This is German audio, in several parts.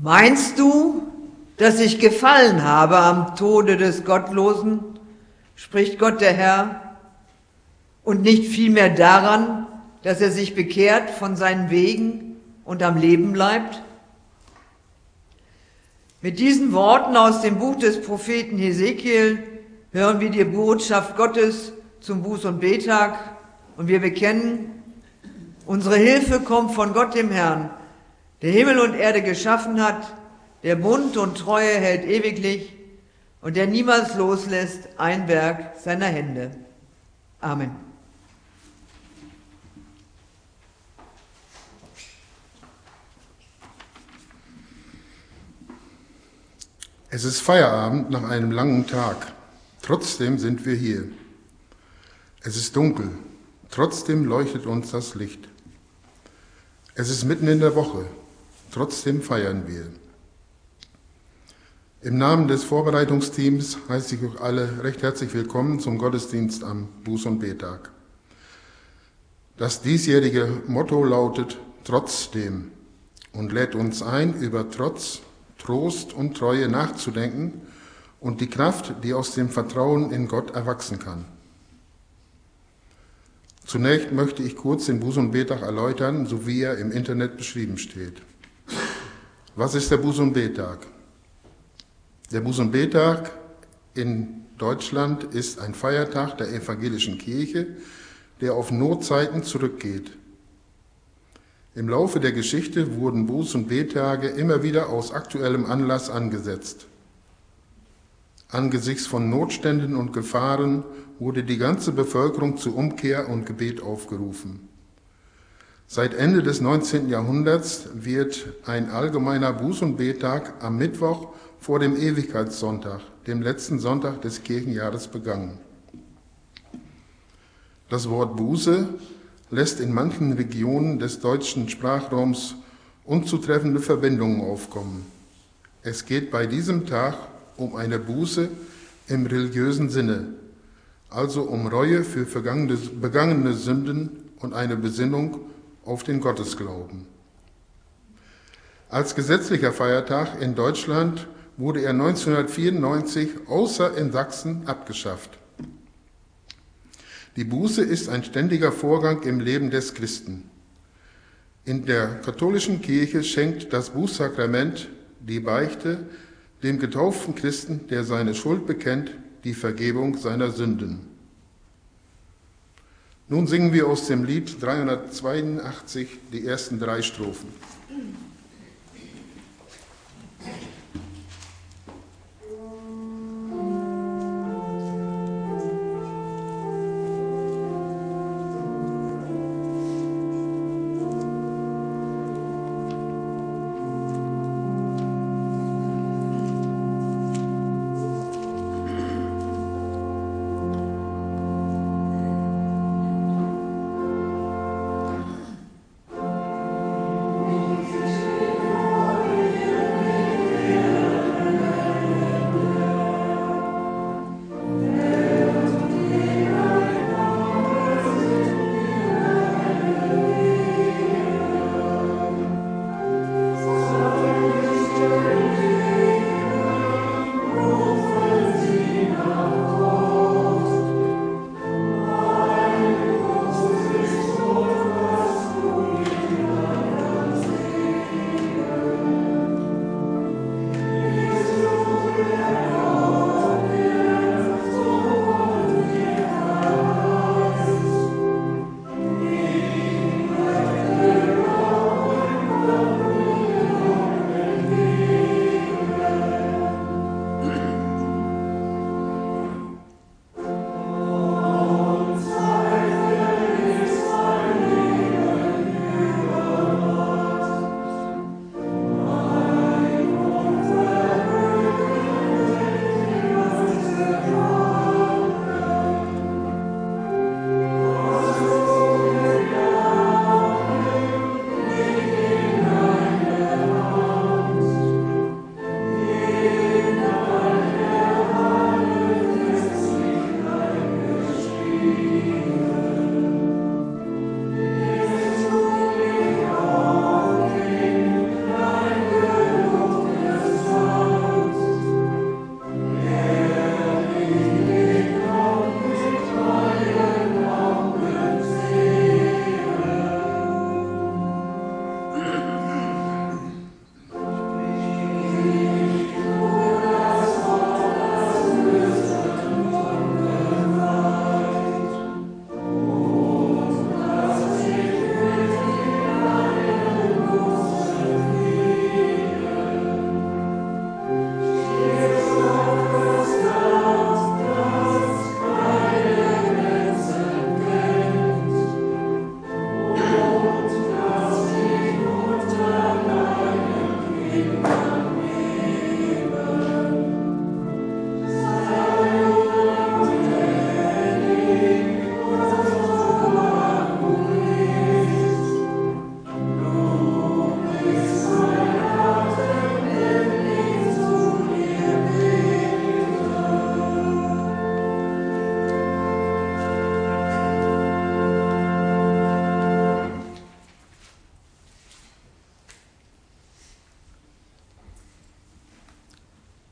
Meinst du, dass ich gefallen habe am Tode des Gottlosen, spricht Gott der Herr, und nicht vielmehr daran, dass er sich bekehrt von seinen Wegen und am Leben bleibt? Mit diesen Worten aus dem Buch des Propheten Hesekiel hören wir die Botschaft Gottes zum Buß- und Betag und wir bekennen, unsere Hilfe kommt von Gott dem Herrn, der Himmel und Erde geschaffen hat, der Bund und Treue hält ewiglich und der niemals loslässt ein Werk seiner Hände. Amen. Es ist Feierabend nach einem langen Tag. Trotzdem sind wir hier. Es ist dunkel. Trotzdem leuchtet uns das Licht. Es ist mitten in der Woche. Trotzdem feiern wir. Im Namen des Vorbereitungsteams heiße ich euch alle recht herzlich willkommen zum Gottesdienst am Buß- und Betag. Das diesjährige Motto lautet Trotzdem und lädt uns ein, über Trotz, Trost und Treue nachzudenken und die Kraft, die aus dem Vertrauen in Gott erwachsen kann. Zunächst möchte ich kurz den Buß- und Betag erläutern, so wie er im Internet beschrieben steht. Was ist der Buß- und Betag? Der Buß- und Betag in Deutschland ist ein Feiertag der evangelischen Kirche, der auf Notzeiten zurückgeht. Im Laufe der Geschichte wurden Buß- und Bettage immer wieder aus aktuellem Anlass angesetzt. Angesichts von Notständen und Gefahren wurde die ganze Bevölkerung zu Umkehr und Gebet aufgerufen. Seit Ende des 19. Jahrhunderts wird ein allgemeiner Buß- und Bettag am Mittwoch vor dem Ewigkeitssonntag, dem letzten Sonntag des Kirchenjahres, begangen. Das Wort Buße lässt in manchen Regionen des deutschen Sprachraums unzutreffende Verbindungen aufkommen. Es geht bei diesem Tag um eine Buße im religiösen Sinne, also um Reue für begangene Sünden und eine Besinnung auf den Gottesglauben. Als gesetzlicher Feiertag in Deutschland wurde er 1994 außer in Sachsen abgeschafft. Die Buße ist ein ständiger Vorgang im Leben des Christen. In der katholischen Kirche schenkt das Bußsakrament, die Beichte, dem getauften Christen, der seine Schuld bekennt, die Vergebung seiner Sünden. Nun singen wir aus dem Lied 382 die ersten 3 Strophen.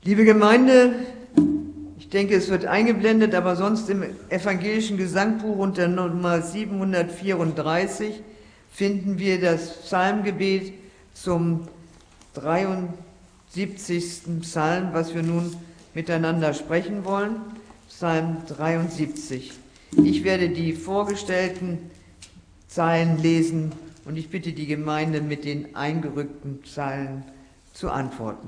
Liebe Gemeinde, ich denke, es wird eingeblendet, aber sonst im evangelischen Gesangbuch unter Nummer 734 finden wir das Psalmgebet zum 73. Psalm, was wir nun miteinander sprechen wollen. Psalm 73. Ich werde die vorgestellten Zeilen lesen und ich bitte die Gemeinde mit den eingerückten Zeilen zu antworten.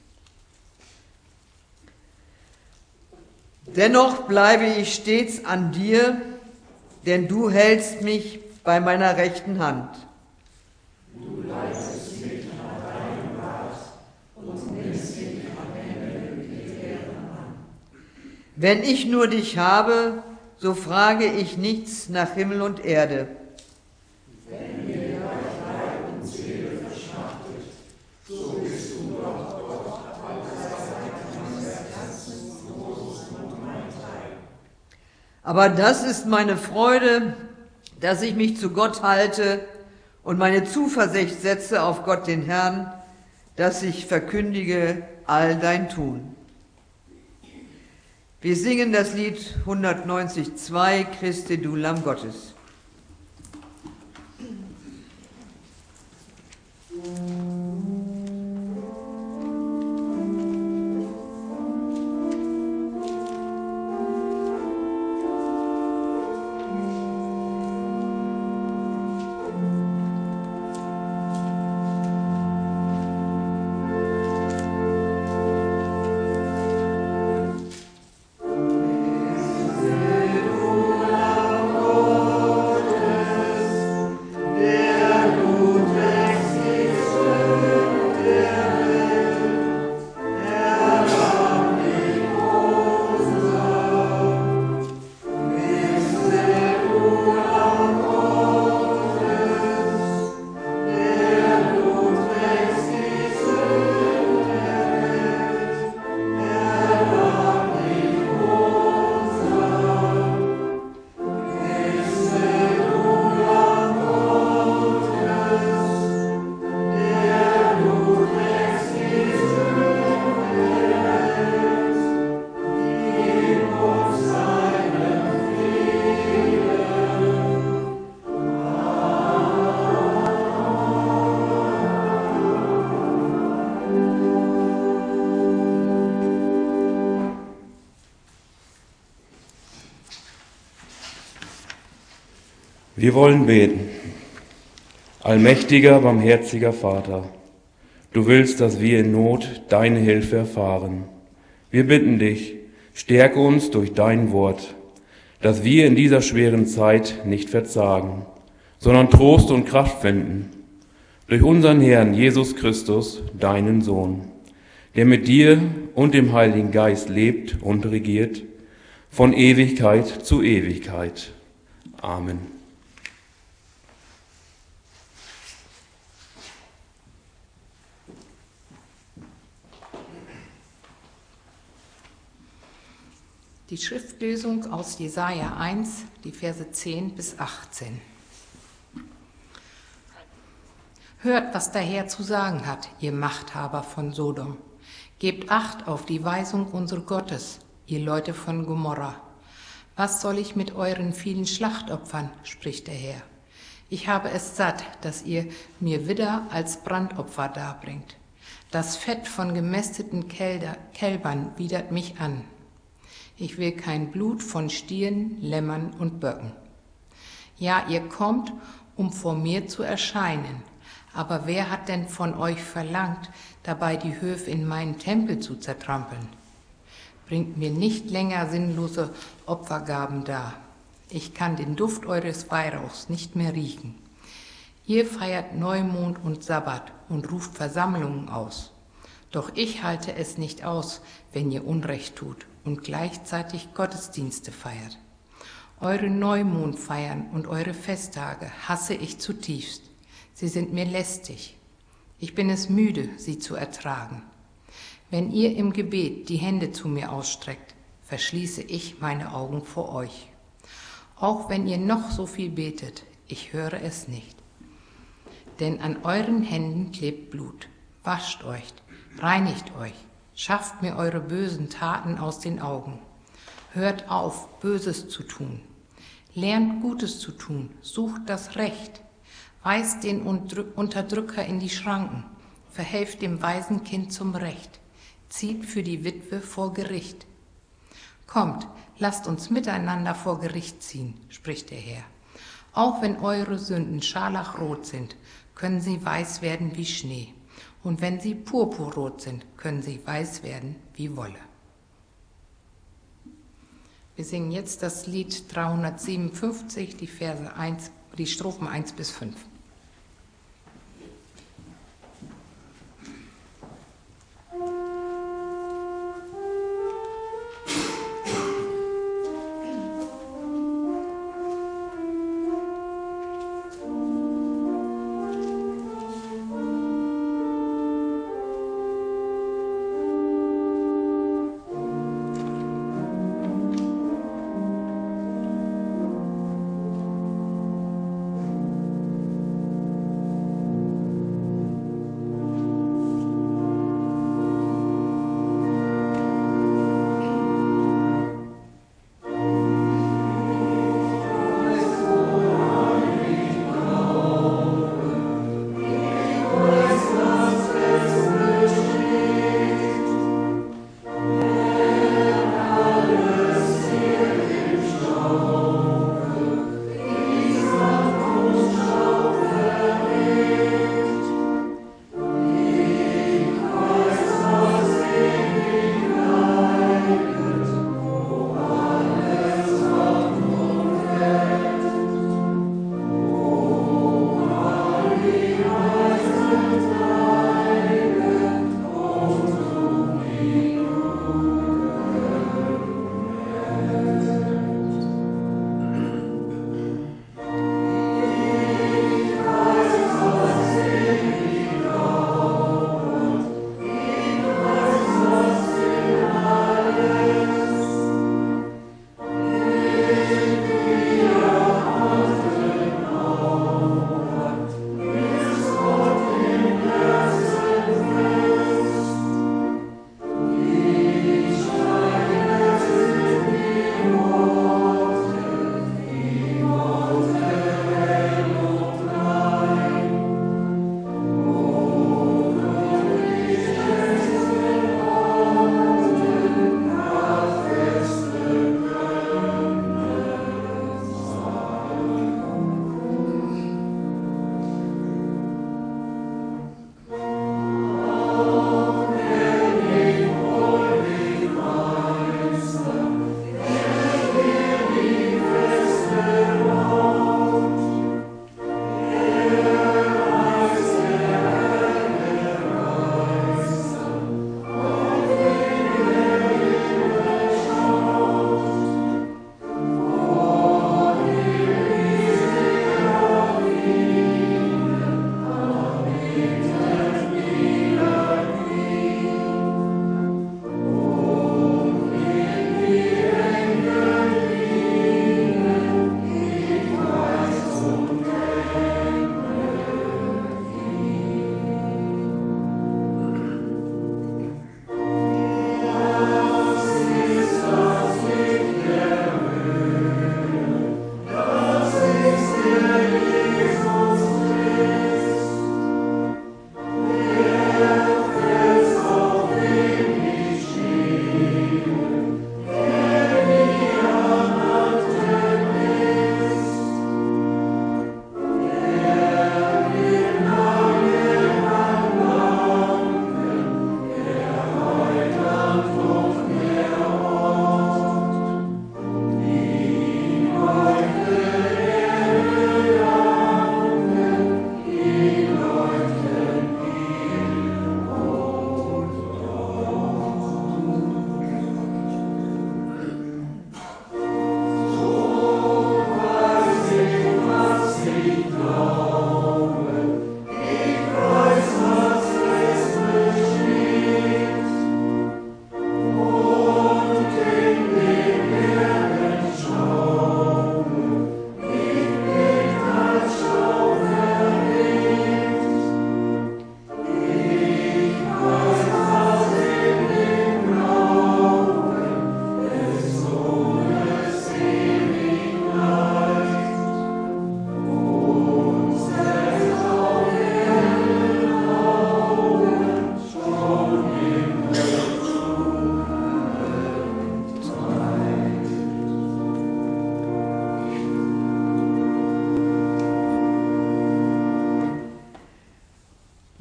Dennoch bleibe ich stets an dir, denn du hältst mich bei meiner rechten Hand. Du leitest mich nach deinem Rat und nimmst mich am Ende mit Ehren an. Wenn ich nur dich habe, so frage ich nichts nach Himmel und Erde. Wenn mir Leib und Seele verschmachtet, so bist du doch Gott auf der Seite meines Herzens groß und mein Teil. Aber das ist meine Freude, dass ich mich zu Gott halte und meine Zuversicht setze auf Gott den Herrn, dass ich verkündige all dein Tun. Wir singen das Lied 190,2, Christe, du Lamm Gottes. Wir wollen beten. Allmächtiger, barmherziger Vater, du willst, dass wir in Not deine Hilfe erfahren. Wir bitten dich, stärke uns durch dein Wort, dass wir in dieser schweren Zeit nicht verzagen, sondern Trost und Kraft finden. Durch unseren Herrn Jesus Christus, deinen Sohn, der mit dir und dem Heiligen Geist lebt und regiert, von Ewigkeit zu Ewigkeit. Amen. Die Schriftlesung aus Jesaja 1, die Verse 10 bis 18. Hört, was der Herr zu sagen hat, ihr Machthaber von Sodom. Gebt Acht auf die Weisung unseres Gottes, ihr Leute von Gomorra. Was soll ich mit euren vielen Schlachtopfern, spricht der Herr. Ich habe es satt, dass ihr mir Widder als Brandopfer darbringt. Das Fett von gemästeten Kälbern widert mich an. Ich will kein Blut von Stieren, Lämmern und Böcken. Ja, ihr kommt, um vor mir zu erscheinen. Aber wer hat denn von euch verlangt, dabei die Höfe in meinen Tempel zu zertrampeln? Bringt mir nicht länger sinnlose Opfergaben dar. Ich kann den Duft eures Weihrauchs nicht mehr riechen. Ihr feiert Neumond und Sabbat und ruft Versammlungen aus. Doch ich halte es nicht aus, wenn ihr Unrecht tut und gleichzeitig Gottesdienste feiert. Eure Neumondfeiern und eure Festtage hasse ich zutiefst. Sie sind mir lästig. Ich bin es müde, sie zu ertragen. Wenn ihr im Gebet die Hände zu mir ausstreckt, verschließe ich meine Augen vor euch. Auch wenn ihr noch so viel betet, ich höre es nicht. Denn an euren Händen klebt Blut. Wascht euch, reinigt euch. Schafft mir eure bösen Taten aus den Augen. Hört auf, Böses zu tun. Lernt Gutes zu tun, sucht das Recht. Weist den Unterdrücker in die Schranken. Verhelft dem Waisenkind zum Recht. Zieht für die Witwe vor Gericht. Kommt, lasst uns miteinander vor Gericht ziehen, spricht der Herr. Auch wenn eure Sünden scharlachrot sind, können sie weiß werden wie Schnee. Und wenn sie purpurrot sind, können sie weiß werden wie Wolle. Wir singen jetzt das Lied 357, die Strophen 1 bis 5.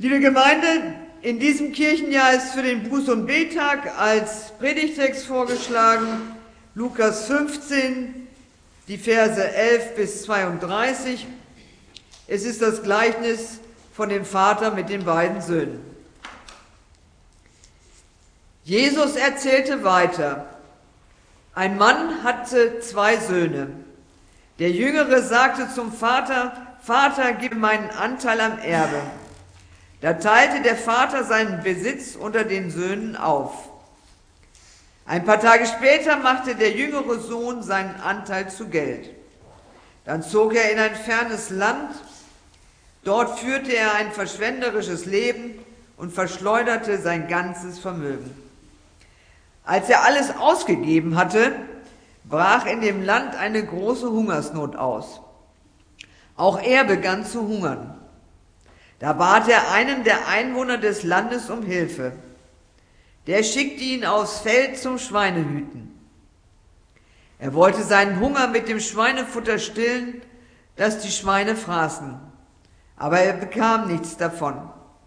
Liebe Gemeinde, in diesem Kirchenjahr ist für den Buß- und Bettag als Predigtext vorgeschlagen Lukas 15, die Verse 11 bis 32. Es ist das Gleichnis von dem Vater mit den beiden Söhnen. Jesus erzählte weiter: Ein Mann hatte 2 Söhne. Der Jüngere sagte zum Vater: Vater, gib meinen Anteil am Erbe. Da teilte der Vater seinen Besitz unter den Söhnen auf. Ein paar Tage später machte der jüngere Sohn seinen Anteil zu Geld. Dann zog er in ein fernes Land. Dort führte er ein verschwenderisches Leben und verschleuderte sein ganzes Vermögen. Als er alles ausgegeben hatte, brach in dem Land eine große Hungersnot aus. Auch er begann zu hungern. Da bat er einen der Einwohner des Landes um Hilfe. Der schickte ihn aufs Feld zum Schweinehüten. Er wollte seinen Hunger mit dem Schweinefutter stillen, das die Schweine fraßen, aber er bekam nichts davon.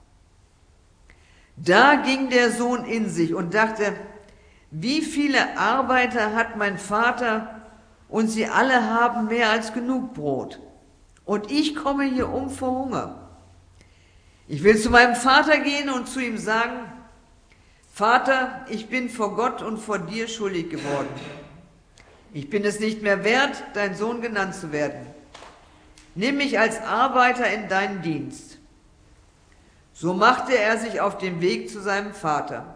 Da ging der Sohn in sich und dachte: Wie viele Arbeiter hat mein Vater, und sie alle haben mehr als genug Brot. Und ich komme hier um vor Hunger. Ich will zu meinem Vater gehen und zu ihm sagen: Vater, ich bin vor Gott und vor dir schuldig geworden. Ich bin es nicht mehr wert, dein Sohn genannt zu werden. Nimm mich als Arbeiter in deinen Dienst. So machte er sich auf den Weg zu seinem Vater.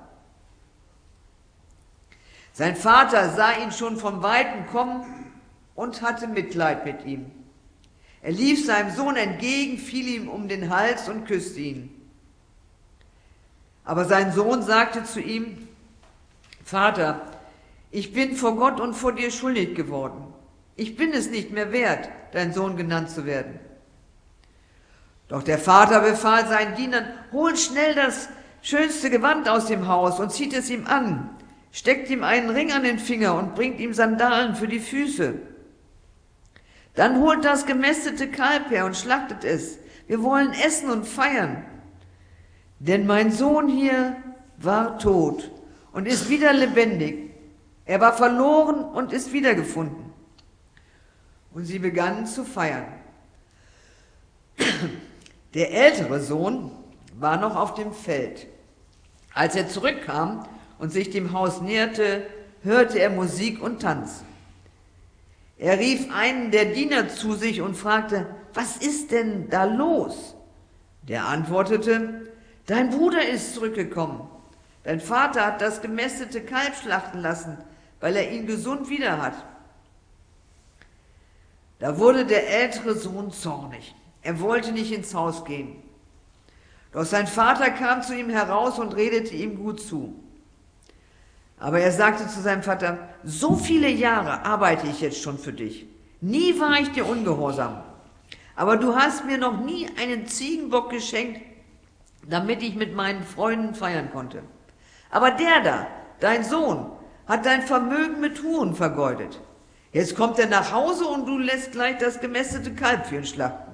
Sein Vater sah ihn schon von Weitem kommen und hatte Mitleid mit ihm. Er lief seinem Sohn entgegen, fiel ihm um den Hals und küsste ihn. Aber sein Sohn sagte zu ihm: Vater, ich bin vor Gott und vor dir schuldig geworden. Ich bin es nicht mehr wert, dein Sohn genannt zu werden. Doch der Vater befahl seinen Dienern: Holt schnell das schönste Gewand aus dem Haus und zieht es ihm an, steckt ihm einen Ring an den Finger und bringt ihm Sandalen für die Füße. Dann holt das gemästete Kalb her und schlachtet es. Wir wollen essen und feiern. Denn mein Sohn hier war tot und ist wieder lebendig. Er war verloren und ist wiedergefunden. Und sie begannen zu feiern. Der ältere Sohn war noch auf dem Feld. Als er zurückkam und sich dem Haus näherte, hörte er Musik und Tanz. Er rief einen der Diener zu sich und fragte: Was ist denn da los? Der antwortete: Dein Bruder ist zurückgekommen. Dein Vater hat das gemästete Kalb schlachten lassen, weil er ihn gesund wieder hat. Da wurde der ältere Sohn zornig. Er wollte nicht ins Haus gehen. Doch sein Vater kam zu ihm heraus und redete ihm gut zu. Aber er sagte zu seinem Vater: So viele Jahre arbeite ich jetzt schon für dich. Nie war ich dir ungehorsam. Aber du hast mir noch nie einen Ziegenbock geschenkt, damit ich mit meinen Freunden feiern konnte. Aber der da, dein Sohn, hat dein Vermögen mit Huren vergeudet. Jetzt kommt er nach Hause und du lässt gleich das gemästete Kalb für ihn schlachten.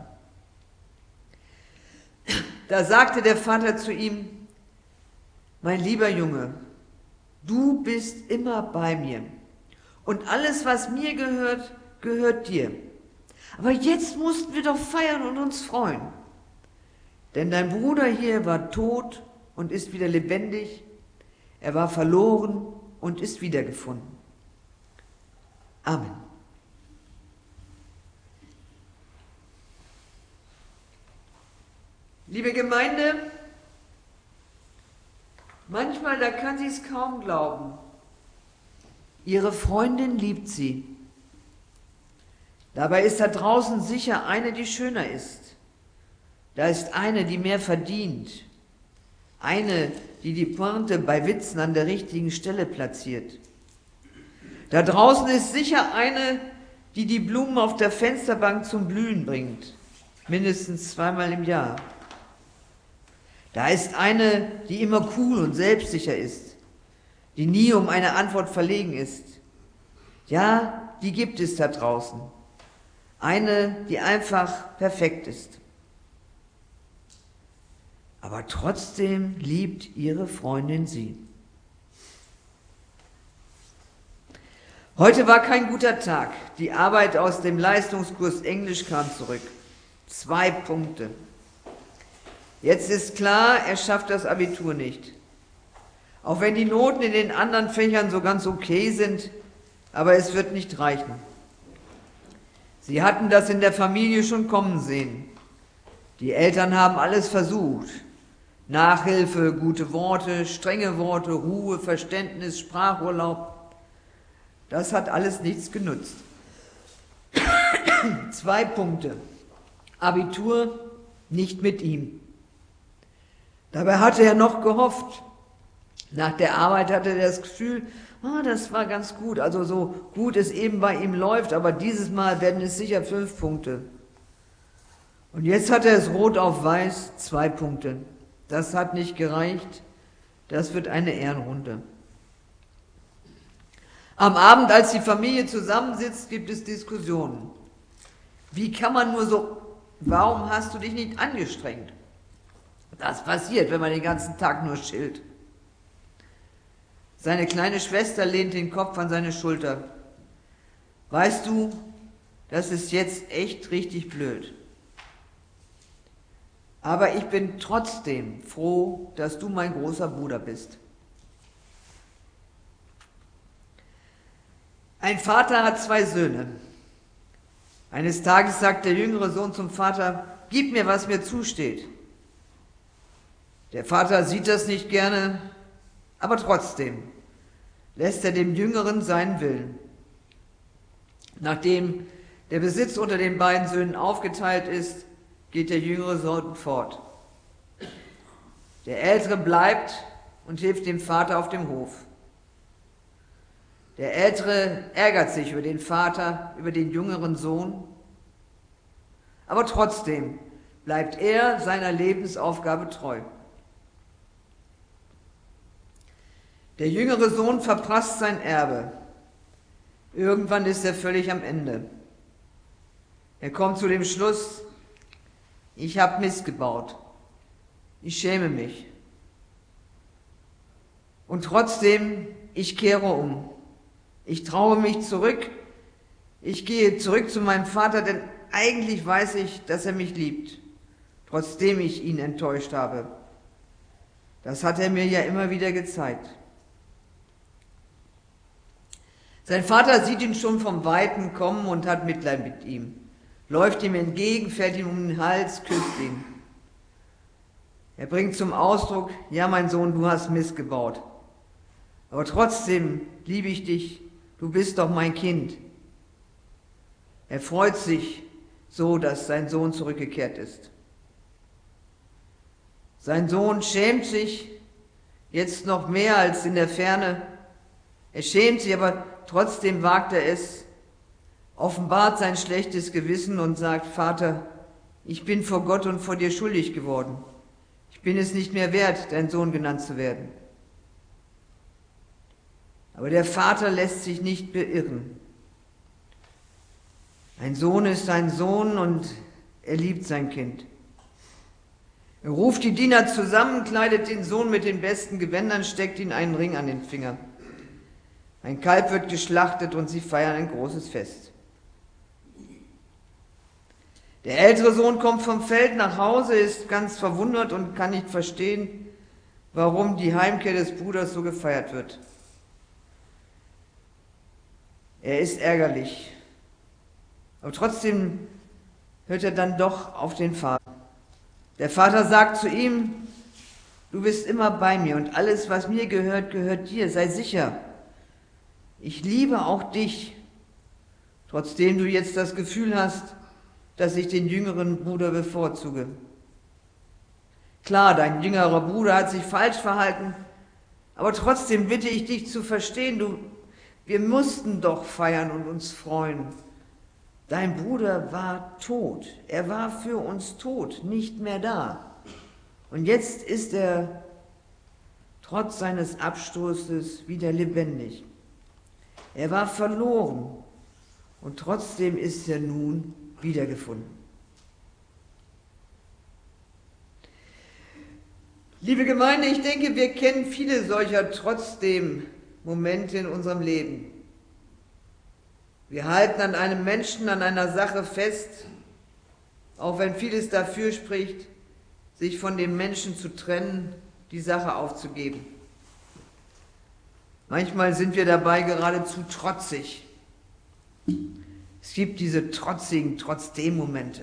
Da sagte der Vater zu ihm: Mein lieber Junge, du bist immer bei mir und alles, was mir gehört, gehört dir. Aber jetzt mussten wir doch feiern und uns freuen. Denn dein Bruder hier war tot und ist wieder lebendig. Er war verloren und ist wiedergefunden. Amen. Liebe Gemeinde, manchmal, da kann sie es kaum glauben. Ihre Freundin liebt sie. Dabei ist da draußen sicher eine, die schöner ist. Da ist eine, die mehr verdient. Eine, die die Pointe bei Witzen an der richtigen Stelle platziert. Da draußen ist sicher eine, die die Blumen auf der Fensterbank zum Blühen bringt. Mindestens 2-mal im Jahr. Da ist eine, die immer cool und selbstsicher ist, die nie um eine Antwort verlegen ist. Ja, die gibt es da draußen. Eine, die einfach perfekt ist. aber trotzdem liebt ihre Freundin sie. Heute war kein guter Tag. Die Arbeit aus dem Leistungskurs Englisch kam zurück. 2 Punkte. Jetzt ist klar, er schafft das Abitur nicht. Auch wenn die Noten in den anderen Fächern so ganz okay sind, aber es wird nicht reichen. Sie hatten das in der Familie schon kommen sehen. Die Eltern haben alles versucht. Nachhilfe, gute Worte, strenge Worte, Ruhe, Verständnis, Sprachurlaub. Das hat alles nichts genutzt. 2 Punkte. Abitur nicht mit ihm. Dabei hatte er noch gehofft. Nach der Arbeit hatte er das Gefühl, das war ganz gut, also so gut es eben bei ihm läuft, aber dieses Mal werden es sicher 5 Punkte. Und jetzt hat er es rot auf weiß, 2 Punkte. Das hat nicht gereicht, das wird eine Ehrenrunde. Am Abend, als die Familie zusammensitzt, gibt es Diskussionen. Wie kann man nur so, warum hast du dich nicht angestrengt? Das passiert, wenn man den ganzen Tag nur chillt. Seine kleine Schwester lehnt den Kopf an seine Schulter. Weißt du, das ist jetzt echt richtig blöd. Aber ich bin trotzdem froh, dass du mein großer Bruder bist. Ein Vater hat 2 Söhne. Eines Tages sagt der jüngere Sohn zum Vater, gib mir, was mir zusteht. Der Vater sieht das nicht gerne, aber trotzdem lässt er dem Jüngeren seinen Willen. Nachdem der Besitz unter den beiden Söhnen aufgeteilt ist, geht der jüngere Sohn fort. Der Ältere bleibt und hilft dem Vater auf dem Hof. Der Ältere ärgert sich über den Vater, über den jüngeren Sohn, aber trotzdem bleibt er seiner Lebensaufgabe treu. Der jüngere Sohn verprasst sein Erbe. Irgendwann ist er völlig am Ende. Er kommt zu dem Schluss, ich habe Mist gebaut. Ich schäme mich. Und trotzdem, ich kehre um. Ich traue mich zurück. Ich gehe zurück zu meinem Vater, denn eigentlich weiß ich, dass er mich liebt, trotzdem ich ihn enttäuscht habe. Das hat er mir ja immer wieder gezeigt. Sein Vater sieht ihn schon vom Weiten kommen und hat Mitleid mit ihm, läuft ihm entgegen, fällt ihm um den Hals, küsst ihn. Er bringt zum Ausdruck, ja mein Sohn, du hast Mist gebaut, aber trotzdem liebe ich dich, du bist doch mein Kind. Er freut sich so, dass sein Sohn zurückgekehrt ist. Sein Sohn schämt sich jetzt noch mehr als in der Ferne. Er schämt sich, aber trotzdem wagt er es, offenbart sein schlechtes Gewissen und sagt, Vater, ich bin vor Gott und vor dir schuldig geworden. Ich bin es nicht mehr wert, dein Sohn genannt zu werden. Aber der Vater lässt sich nicht beirren. Ein Sohn ist ein Sohn und er liebt sein Kind. Er ruft die Diener zusammen, kleidet den Sohn mit den besten Gewändern, steckt ihm einen Ring an den Finger. Ein Kalb wird geschlachtet und sie feiern ein großes Fest. Der ältere Sohn kommt vom Feld nach Hause, ist ganz verwundert und kann nicht verstehen, warum die Heimkehr des Bruders so gefeiert wird. Er ist ärgerlich, aber trotzdem hört er dann doch auf den Vater. Der Vater sagt zu ihm, du bist immer bei mir und alles, was mir gehört, gehört dir, sei sicher. Ich liebe auch dich, trotzdem du jetzt das Gefühl hast, dass ich den jüngeren Bruder bevorzuge. Klar, dein jüngerer Bruder hat sich falsch verhalten, aber trotzdem bitte ich dich zu verstehen, wir mussten doch feiern und uns freuen. Dein Bruder war tot, er war für uns tot, nicht mehr da. Und jetzt ist er trotz seines Abstoßes wieder lebendig. Er war verloren und trotzdem ist er nun wiedergefunden. Liebe Gemeinde, ich denke, wir kennen viele solcher trotzdem Momente in unserem Leben. Wir halten an einem Menschen, an einer Sache fest, auch wenn vieles dafür spricht, sich von dem Menschen zu trennen, die Sache aufzugeben. Manchmal sind wir dabei geradezu trotzig. Es gibt diese trotzigen Trotzdem-Momente.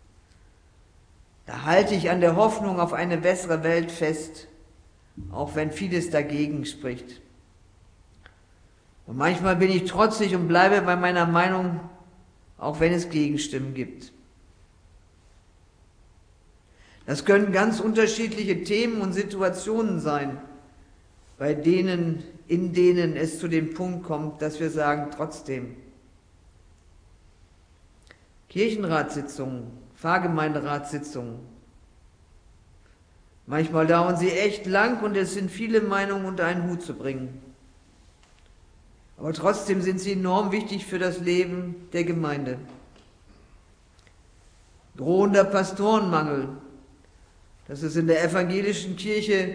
Da halte ich an der Hoffnung auf eine bessere Welt fest, auch wenn vieles dagegen spricht. Und manchmal bin ich trotzig und bleibe bei meiner Meinung, auch wenn es Gegenstimmen gibt. Das können ganz unterschiedliche Themen und Situationen sein, in denen es zu dem Punkt kommt, dass wir sagen, trotzdem. Kirchenratssitzungen, Pfarrgemeinderatssitzungen. Manchmal dauern sie echt lang und es sind viele Meinungen unter einen Hut zu bringen. Aber trotzdem sind sie enorm wichtig für das Leben der Gemeinde. Drohender Pastorenmangel, dass es in der evangelischen Kirche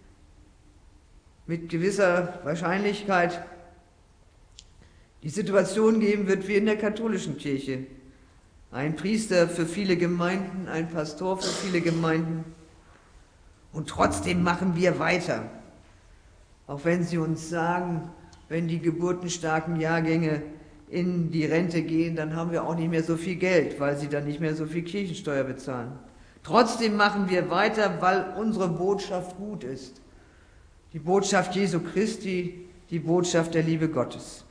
mit gewisser Wahrscheinlichkeit die Situation geben wird wie in der katholischen Kirche. Ein Priester für viele Gemeinden, ein Pastor für viele Gemeinden. Und trotzdem machen wir weiter. Auch wenn sie uns sagen, wenn die geburtenstarken Jahrgänge in die Rente gehen, dann haben wir auch nicht mehr so viel Geld, weil sie dann nicht mehr so viel Kirchensteuer bezahlen. Trotzdem machen wir weiter, weil unsere Botschaft gut ist. Die Botschaft Jesu Christi, die Botschaft der Liebe Gottes.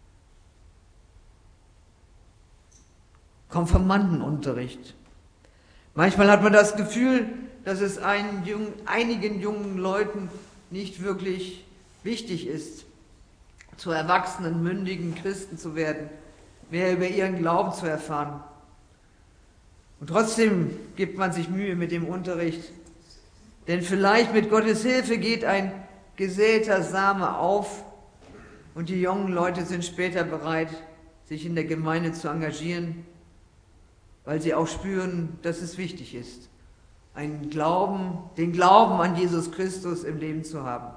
Konfirmandenunterricht. Manchmal hat man das Gefühl, dass es einigen jungen Leuten nicht wirklich wichtig ist, zu erwachsenen, mündigen Christen zu werden, mehr über ihren Glauben zu erfahren. Und trotzdem gibt man sich Mühe mit dem Unterricht, denn vielleicht mit Gottes Hilfe geht ein gesäter Same auf und die jungen Leute sind später bereit, sich in der Gemeinde zu engagieren, weil sie auch spüren, dass es wichtig ist, den Glauben an Jesus Christus im Leben zu haben.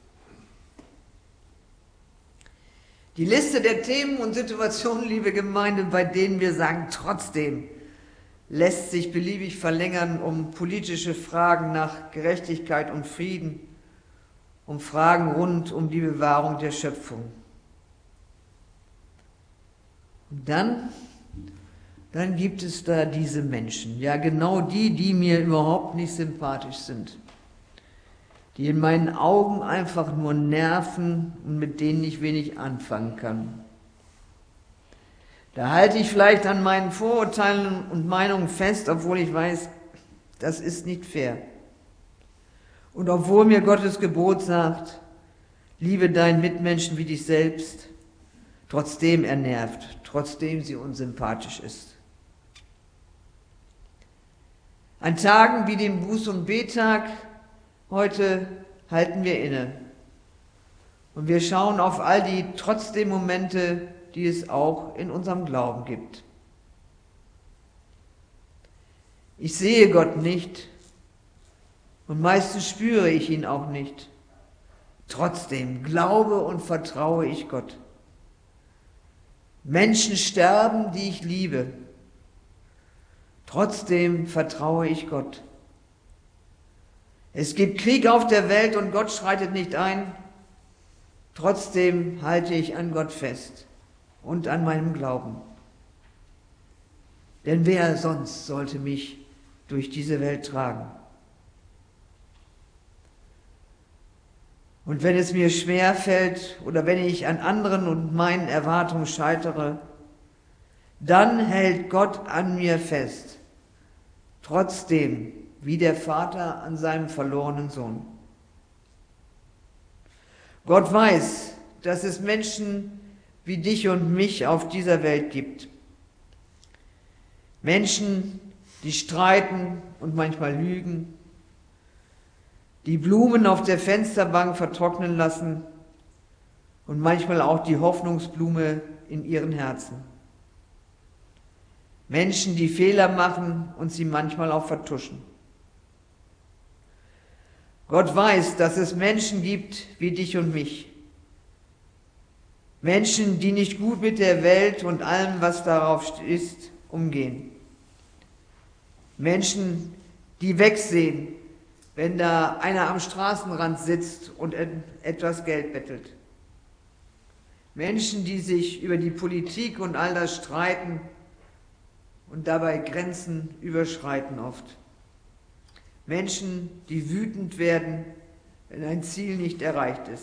Die Liste der Themen und Situationen, liebe Gemeinde, bei denen wir sagen, trotzdem, lässt sich beliebig verlängern um politische Fragen nach Gerechtigkeit und Frieden, um Fragen rund um die Bewahrung der Schöpfung. Und dann gibt es da diese Menschen, ja genau die mir überhaupt nicht sympathisch sind, die in meinen Augen einfach nur nerven und mit denen ich wenig anfangen kann. Da halte ich vielleicht an meinen Vorurteilen und Meinungen fest, obwohl ich weiß, das ist nicht fair. Und obwohl mir Gottes Gebot sagt, liebe deinen Mitmenschen wie dich selbst, trotzdem er nervt, trotzdem sie unsympathisch ist. An Tagen wie dem Buß- und Bettag heute halten wir inne und wir schauen auf all die trotzdem Momente, die es auch in unserem Glauben gibt. Ich sehe Gott nicht und meistens spüre ich ihn auch nicht. Trotzdem glaube und vertraue ich Gott. Menschen sterben, die ich liebe. Trotzdem vertraue ich Gott. Es gibt Krieg auf der Welt und Gott schreitet nicht ein. Trotzdem halte ich an Gott fest und an meinem Glauben. Denn wer sonst sollte mich durch diese Welt tragen? Und wenn es mir schwer fällt oder wenn ich an anderen und meinen Erwartungen scheitere, dann hält Gott an mir fest. Trotzdem, wie der Vater an seinem verlorenen Sohn. Gott weiß, dass es Menschen wie dich und mich auf dieser Welt gibt. Menschen, die streiten und manchmal lügen, die Blumen auf der Fensterbank vertrocknen lassen und manchmal auch die Hoffnungsblume in ihren Herzen. Menschen, die Fehler machen und sie manchmal auch vertuschen. Gott weiß, dass es Menschen gibt wie dich und mich. Menschen, die nicht gut mit der Welt und allem, was darauf ist, umgehen. Menschen, die wegsehen, wenn da einer am Straßenrand sitzt und etwas Geld bettelt. Menschen, die sich über die Politik und all das streiten und dabei Grenzen überschreiten oft. Menschen, die wütend werden, wenn ein Ziel nicht erreicht ist.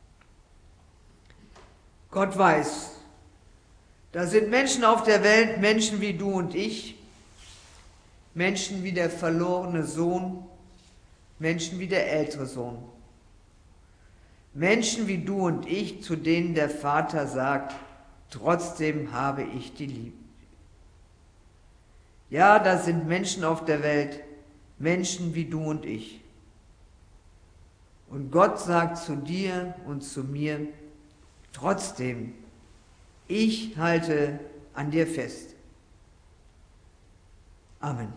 Gott weiß, da sind Menschen auf der Welt, Menschen wie du und ich, Menschen wie der verlorene Sohn, Menschen wie der ältere Sohn. Menschen wie du und ich, zu denen der Vater sagt, trotzdem habe ich die lieb. Ja, da sind Menschen auf der Welt, Menschen wie du und ich. Und Gott sagt zu dir und zu mir, trotzdem, ich halte an dir fest. Amen.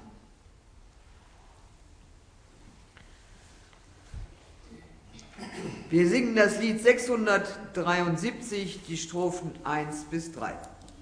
Wir singen das Lied 673, die Strophen 1 bis 3.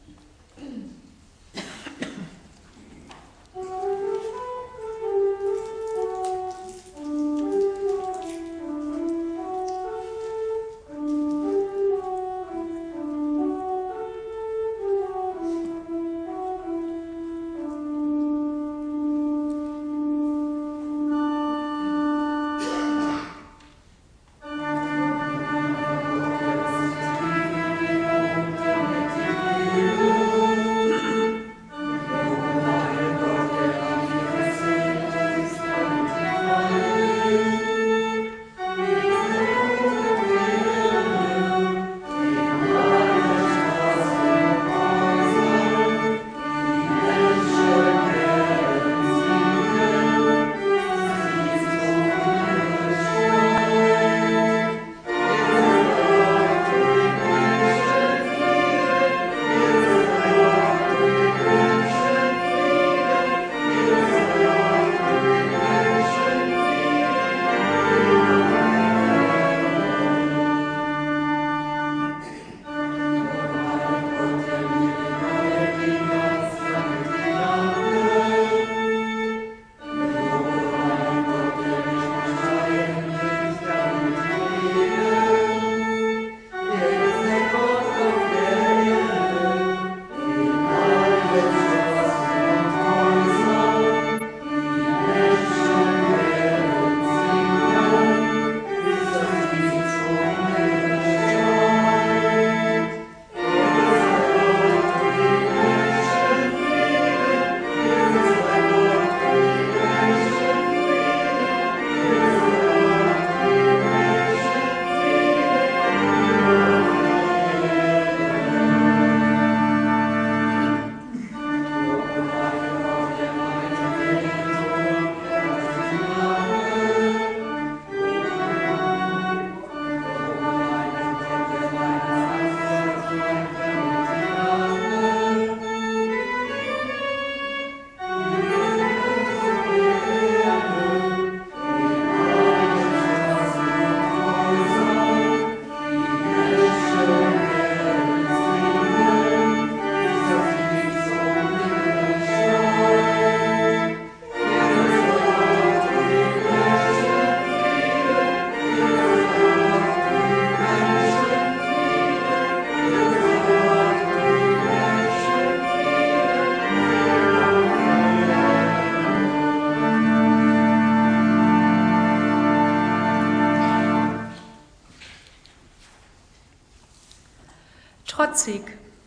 Trotzig.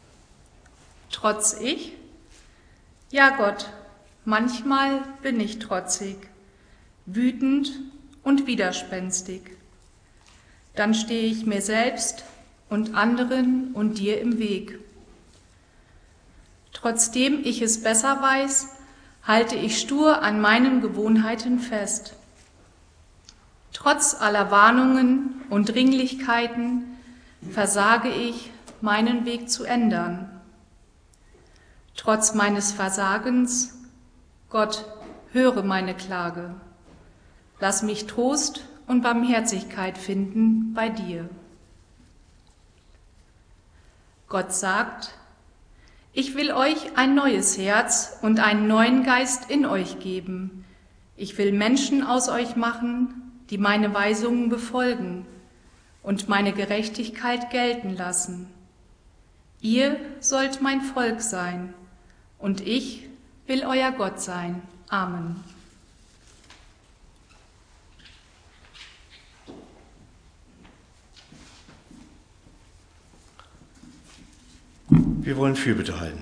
Trotz ich? Ja, Gott, manchmal bin ich trotzig, wütend und widerspenstig. Dann stehe ich mir selbst und anderen und dir im Weg. Trotzdem ich es besser weiß, halte ich stur an meinen Gewohnheiten fest. Trotz aller Warnungen und Dringlichkeiten versage ich, meinen Weg zu ändern. Trotz meines Versagens, Gott, höre meine Klage. Lass mich Trost und Barmherzigkeit finden bei dir. Gott sagt, ich will euch ein neues Herz und einen neuen Geist in euch geben. Ich will Menschen aus euch machen, die meine Weisungen befolgen und meine Gerechtigkeit gelten lassen. Ihr sollt mein Volk sein, und ich will euer Gott sein. Amen. Wir wollen Fürbitte halten.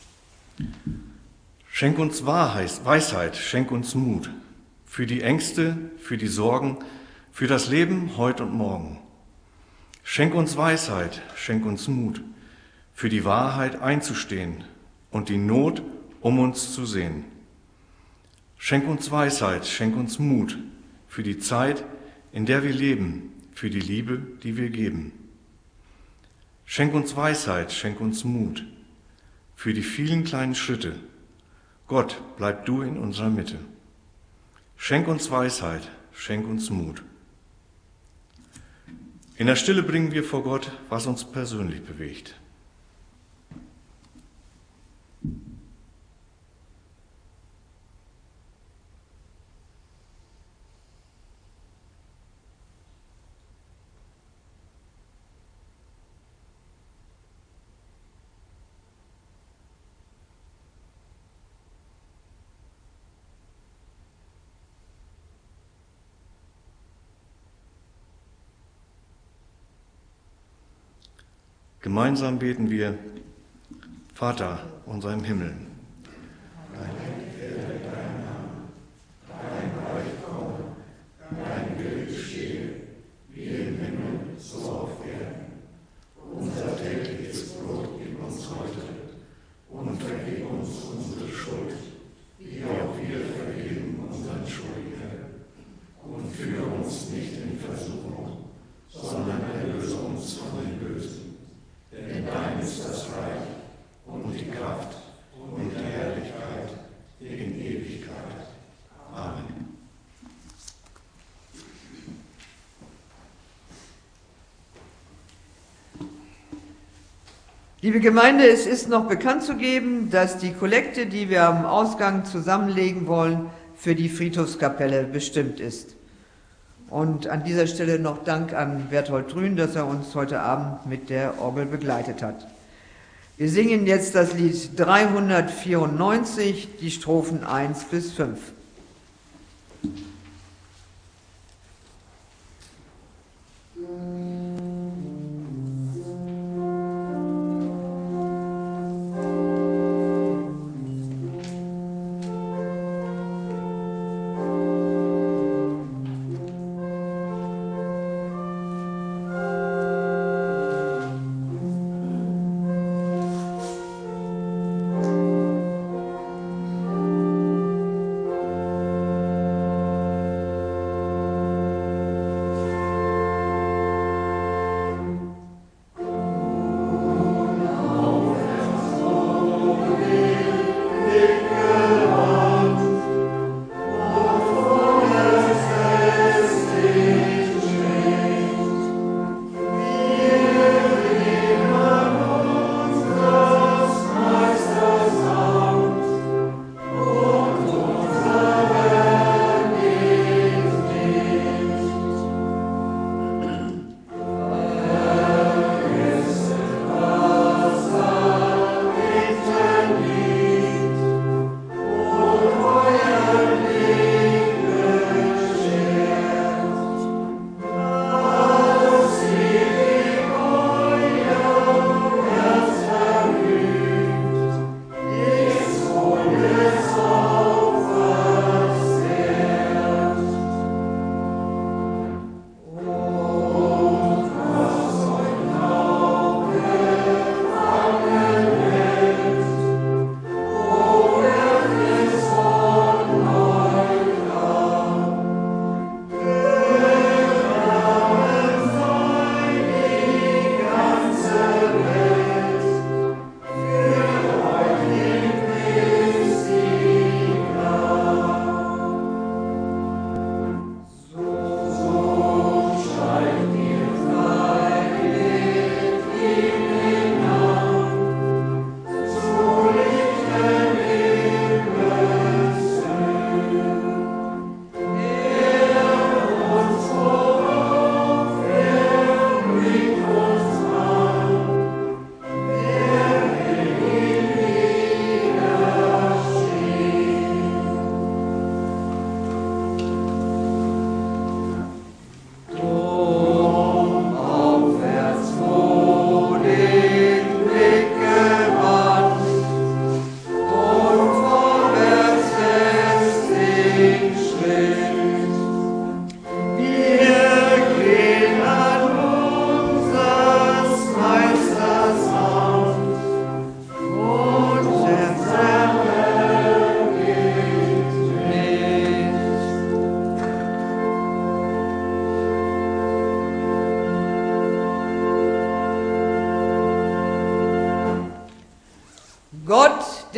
Schenk uns Weisheit, schenk uns Mut für die Ängste, für die Sorgen, für das Leben heute und morgen. Schenk uns Weisheit, schenk uns Mut, für die Wahrheit einzustehen und die Not um uns zu sehen. Schenk uns Weisheit, schenk uns Mut, für die Zeit, in der wir leben, für die Liebe, die wir geben. Schenk uns Weisheit, schenk uns Mut, für die vielen kleinen Schritte. Gott, bleib du in unserer Mitte. Schenk uns Weisheit, schenk uns Mut. In der Stille bringen wir vor Gott, was uns persönlich bewegt. Gemeinsam beten wir, Vater unser im Himmel. Geheiligt werde dein Name, dein Reich komme, dein Wille geschehe, wie im Himmel, so auf Erden. Unser tägliches Brot gib uns heute und vergib uns unsere Schuld, wie auch wir vergeben unseren Schuldigern. Und führe uns nicht in Versuchung, sondern erlöse uns von dem Bösen. Denn dein ist das Reich und die Kraft und die Herrlichkeit in Ewigkeit. Amen. Liebe Gemeinde, es ist noch bekannt zu geben, dass die Kollekte, die wir am Ausgang zusammenlegen wollen, für die Friedhofskapelle bestimmt ist. Und an dieser Stelle noch Dank an Berthold Drün, dass er uns heute Abend mit der Orgel begleitet hat. Wir singen jetzt das Lied 394, die Strophen 1 bis 5.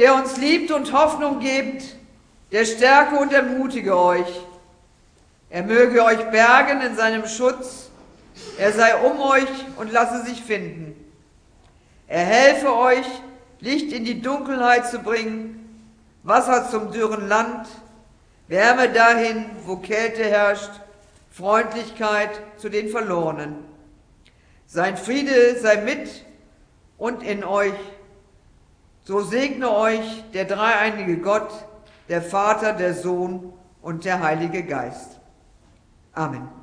der uns liebt und Hoffnung gibt, der stärke und ermutige euch. Er möge euch bergen in seinem Schutz, er sei um euch und lasse sich finden. Er helfe euch, Licht in die Dunkelheit zu bringen, Wasser zum dürren Land, Wärme dahin, wo Kälte herrscht, Freundlichkeit zu den Verlorenen. Sein Friede sei mit und in euch. So segne euch der dreieinige Gott, der Vater, der Sohn und der Heilige Geist. Amen.